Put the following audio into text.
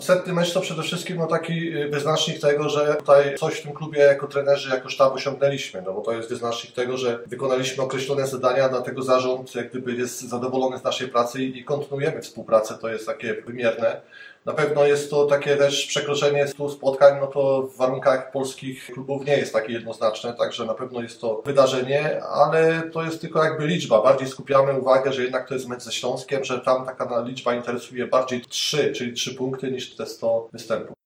Setny mecz to przede wszystkim taki wyznacznik tego, że tutaj coś w tym klubie jako trenerzy, jako sztab osiągnęliśmy, bo to jest wyznacznik tego, że wykonaliśmy określone zadania, dlatego zarząd jak gdyby jest zadowolony z naszej pracy i kontynuujemy współpracę, to jest takie wymierne. Na pewno jest to takie też przekroczenie 100 spotkań, to w warunkach polskich klubów nie jest takie jednoznaczne, także na pewno jest to wydarzenie, ale to jest tylko jakby liczba. Bardziej skupiamy uwagę, że jednak to jest mecz ze Śląskiem, że tam taka liczba interesuje bardziej 3, czyli 3 punkty niż te 100 występów.